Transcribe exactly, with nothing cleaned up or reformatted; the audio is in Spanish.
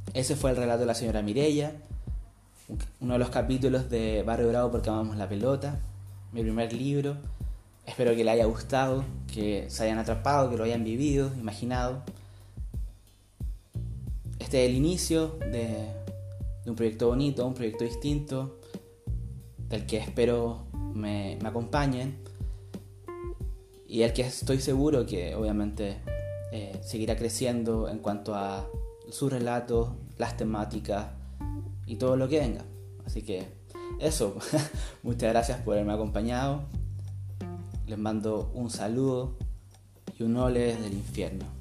ese fue el relato de la señora Mireya, uno de los capítulos de Barrio Bravo porque amamos la pelota, mi primer libro. Espero que les haya gustado, que se hayan atrapado, que lo hayan vivido, imaginado. Este es el inicio de, de un proyecto bonito, un proyecto distinto, del que espero me, me acompañen y el que estoy seguro que obviamente eh, seguirá creciendo en cuanto a sus relatos, las temáticas y todo lo que venga. Así que eso, muchas gracias por haberme acompañado. Les mando un saludo y un ole desde el infierno.